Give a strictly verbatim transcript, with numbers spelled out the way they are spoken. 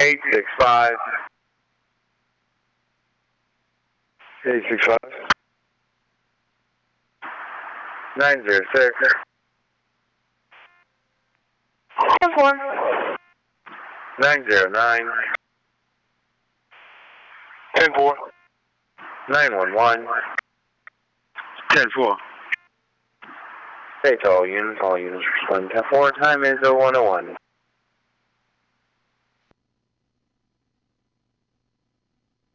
eight six five. eight six five. nine zero six. ten four. nine zero nine. ten four. nine one one. ten four. Hey to all units, all units respond ten four. Time is oh one oh one.